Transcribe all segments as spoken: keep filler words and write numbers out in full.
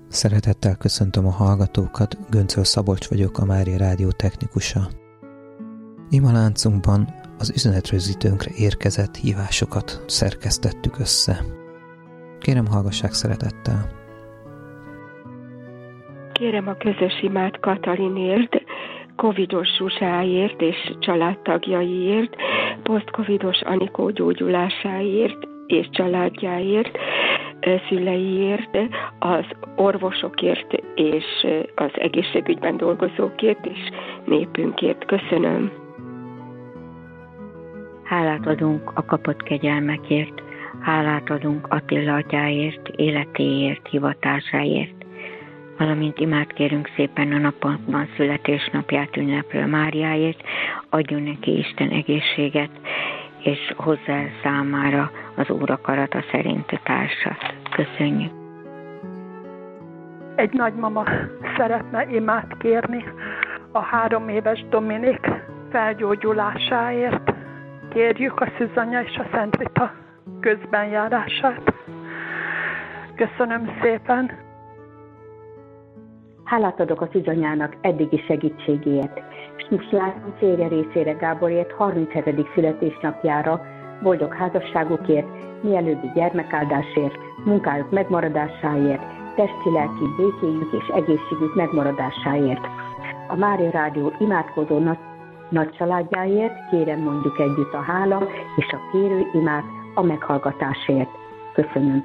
Szeretettel köszöntöm a hallgatókat, Göncöl Szabolcs vagyok, a Mária Rádió technikusa. Imaláncunkban az üzenetrögzítőnkre érkezett hívásokat szerkesztettük össze. Kérem, hallgassák szeretettel. Kérem a közös imát Katalinért, covidos Zsuzsáért és családtagjaiért, posztcovidos Anikó gyógyulásáért és családjáért, szüleiért, az orvosokért és az egészségügyben dolgozókért és népünkért. Köszönöm. Hálát adunk a kapott kegyelmekért, hálát adunk Attila atyáért, életéért, hivatásáért, valamint imát kérünk szépen a napokban születésnapját ünneplő Máriáért, adjon neki Isten egészséget, és hozzá számára az Úr akarata szerint a társat. Köszönjük! Egy nagymama szeretne imát kérni a három éves Dominik felgyógyulásáért. Kérjük a Szűzanya és a Szent Rita közbenjárását. Köszönöm szépen! Hálát adok a Szűzanyának eddigi segítségéért. Slátom férje részére Gáborért harminchetedik születésnapjára, boldog házasságukért, mielőbbi gyermekáldásért, munkájuk megmaradásáért, testi-lelki békéjük és egészségük megmaradásáért. A Mária Rádió imádkozó nagy, nagy családjáért kérem mondjuk együtt a hála és a kérő imát a meghallgatásért. Köszönöm.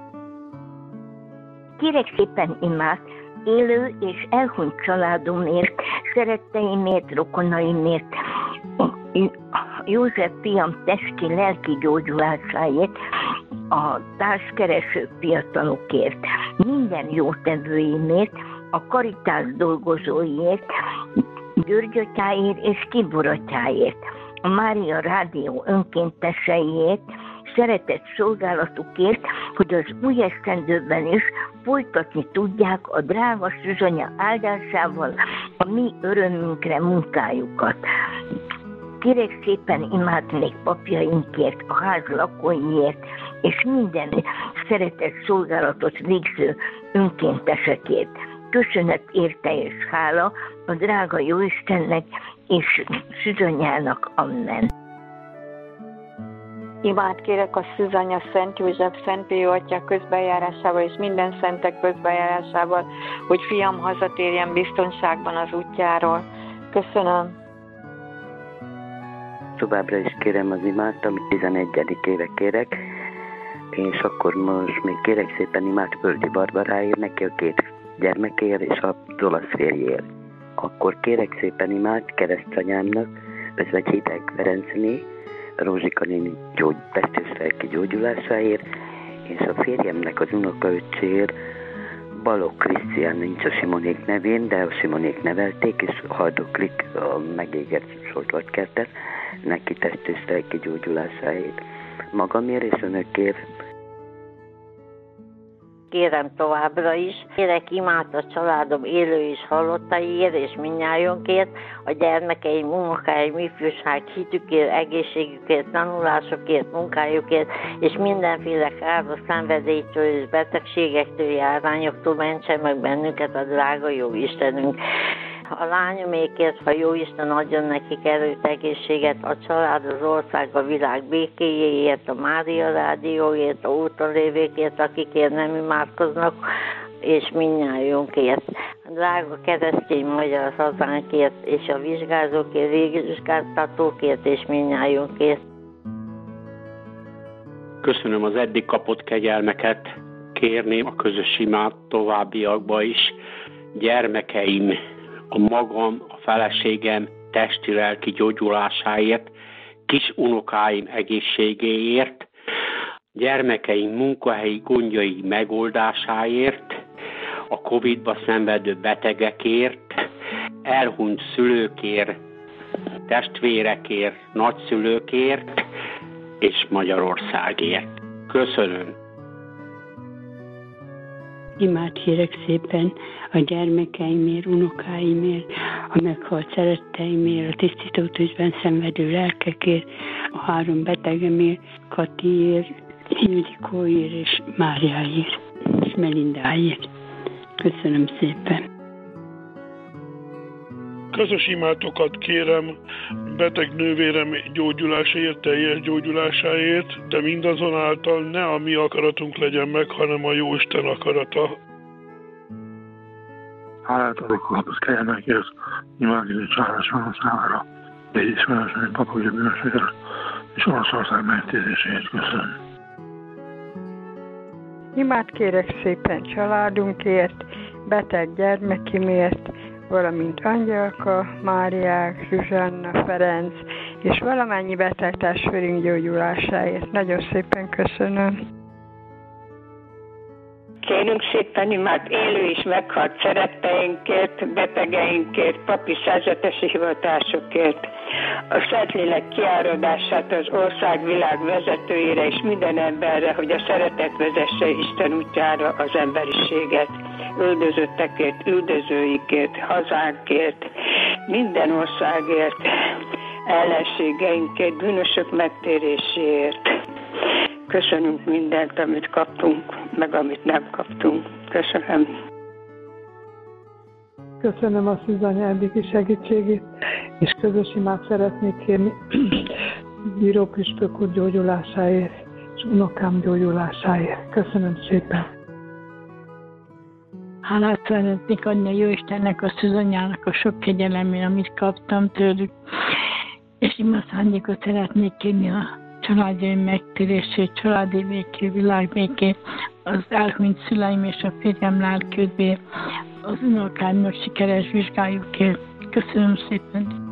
Kérek szépen imát élő és elhunyt családomért, szeretteimért, rokonaimért, József fiam testi, lelki gyógyulásáért, a társkereső fiatalokért, minden jótevőimért, a Karitás dolgozóiért, György atyáért és Tibor atyáért, a Mária Rádió önkénteseiért, szeretett szolgálatukért, hogy az új esztendőben is folytatni tudják a drága Szűzanya áldásával a mi örömünkre munkájukat. Kérek szépen imát még papjainkért, a ház lakóiért, és minden szeretett szolgálatot végző önkéntesekért. Köszönet érte és hála a drága Jóistennek és Szűzanyának. Amen. Imát kérek a Szűzanya, Szent József, Szent Pió atya közbenjárásával és minden szentek közbenjárásával, hogy fiam hazatérjen biztonságban az útjáról. Köszönöm. Továbbra is kérem az imát, amit tizenegyedik éve kérek, és akkor most még kérek szépen imát Földi Barbaráért, neki a két gyermekéért és a olasz férjéért. Akkor kérek szépen imát keresztanyámnak, Özvegyi Ferencné, Rózsika néni gyógy, testi-lelki gyógyulásáért, és a férjemnek az unokaöccséért, Balogh Krisztián, nincs a Simonék nevén, de a Simonék nevelték, és haldoklik a megégett Soltvatkertet, neki testi-lelki gyógyulásáért. Magamért és önökért. Kérem továbbra is, kérek imát a családom élő és halottaiért és mindnyájunkért, a gyermekeim, unokáim, ifjúság, hitükért, egészségükért, tanulásokért, munkájukért, és mindenféle káros szenvedélytől és betegségektől, járványoktól mentse meg bennünket a drága jó Istenünk. A lányomékért, ha jó Isten adjon nekik erőt, egészséget, a család, az ország, a világ békéjéért, a Mária Rádióért, a úton lévékért, akikért nem imádkoznak, és mindnyájunkért. A drága keresztény magyar hazánkért, és a vizsgázókért, vizsgáztatókért, és mindnyájunkért. Köszönöm az eddig kapott kegyelmeket, kérném a közös imát továbbiakba is. Gyermekeim, a magam, a feleségem testi-lelki gyógyulásáért, kis unokáim egészségéért, gyermekeim munkahelyi gondjai megoldásáért, a Covid-ba szenvedő betegekért, elhunyt szülőkért, testvérekért, nagyszülőkért és Magyarországért. Köszönöm. Imát kérek szépen a gyermekeimért, unokáimért, a meghalt szeretteimért, a tisztító tűzben szenvedő lelkekért, a három betegemért, Katiért, Ildikóért és Máriáért, és Melindáért. Köszönöm szépen. Közös imátokat kérem beteg nővérem gyógyulásáért, teljes gyógyulásáért, de mindazonáltal ne a mi akaratunk legyen meg, hanem a Jóisten akarata. Hálát adok a kapott kegyelmekért, imádni családos magam számára, de így ismerősen papok bűnösségért, és Olaszország megtérését köszönöm. Imát kérek szépen családunkért, beteg gyermekimért, valamint Angyalka, Máriák, Zsuzsanna, Ferenc, és valamennyi beteg testvérünk gyógyulásáért. Nagyon szépen köszönöm. Kérünk szépen imát élő és meghalt szeretteinkért, betegeinkért, papi szerzetesi hivatásokért, a Szentlélek kiáradását az ország világ vezetőjére és minden emberre, hogy a szeretet vezesse Isten útjára az emberiséget. Üldözöttekért, üldözőikért, hazánkért, minden országért, ellenségeinkért, bűnösök megtéréséért. Köszönünk mindent, amit kaptunk, meg amit nem kaptunk. Köszönöm. Köszönöm a Szűzanya eddigi segítségét, és közös imát szeretnék kérni Bíró Püspök úr gyógyulásáért, és unokám gyógyulásáért. Köszönöm szépen. Hálát szeretnék adni a Jóistennek, a Szűzanyának a sok kegyelemért, amit kaptam tőlük, és imaszándékot szeretnék kérni a családjaim megtérését, családi béké, világbéké, az elhunyt szüleim és a férjem lelkődvé, az unokáimnak sikeres vizsgájukért. Köszönöm szépen!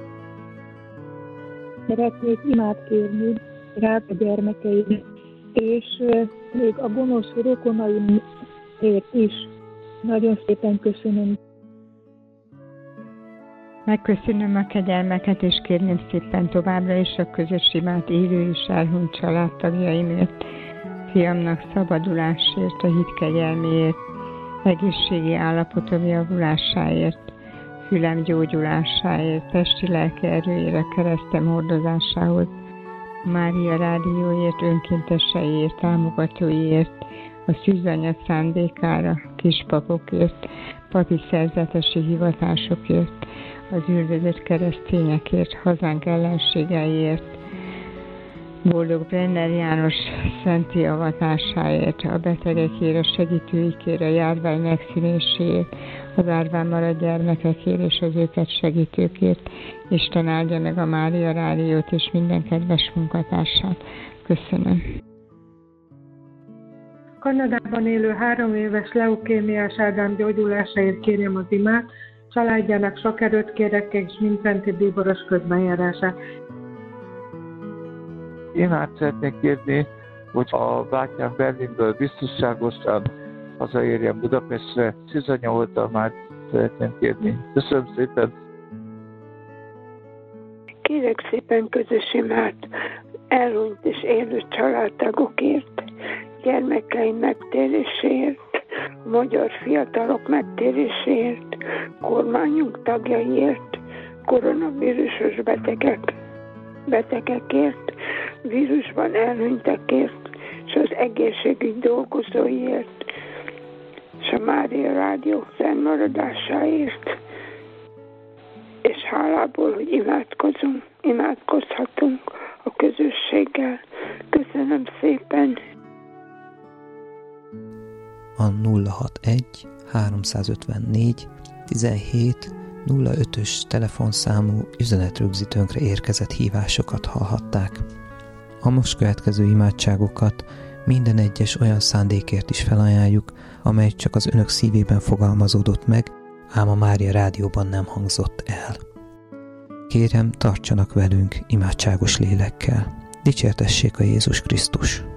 Szeretnék imát kérni rád a gyermekeid, és még a gonosz rokonaimért is. Nagyon szépen köszönöm. Megköszönöm a kegyelmeket, és kérném szépen továbbra is a közös imát élő és elhunyt családtagjaimért, fiamnak szabadulásért, a hit kegyelméért, egészségi állapotom javulásáért, fülem gyógyulásáért, testi-lelki erőjére, keresztem hordozásához, Mária rádióért, önkénteseiért, támogatóiért, a Szűzanya szándékára, kispapokért, papi szerzetesi hivatásokért, az üldözött keresztényekért, hazánk ellenségeiért, Boldog Brenner János szenti avatásáért, a betegekért, a segítőikért, a járvány megszűnéséért, az árván maradt gyermekekért és az őket segítőkért. Isten áldja meg a Mária rádiót és minden kedves munkatársát. Köszönöm. Kanadában élő három éves leukémiás Ádám gyógyulásáért kérjem az imát, családjának sok erőt kérek, és mindfenti bíboros közbenjárását. Én át szeretnék kérni, hogy a bátyám Berlinből biztonságosan hazaérjen Budapestre. Szűzanya oldalmát szeretném kérni. Köszönöm szépen! Kérek szépen közös imát elhunyt és élő családtagokért, gyermekeim megtéréséért, a magyar fiatalok megtéréséért, kormányunk tagjaiért, koronavírusos betegek, betegekért, vírusban elhunytakért, és az egészségügy dolgozóiért, és a Mária Rádió fennmaradásáért, és hálából, hogy imádkozunk, imádkozhatunk a közösséggel. Köszönöm szépen! A nulla hatvanegy háromszázötvennégy tizenhét nulla ötös telefonszámú üzenetrögzítőnkre érkezett hívásokat hallhatták. A most következő imádságokat minden egyes olyan szándékért is felajánljuk, amely csak az önök szívében fogalmazódott meg, ám a Mária Rádióban nem hangzott el. Kérem, tartsanak velünk imádságos lélekkel. Dicsértessék a Jézus Krisztus!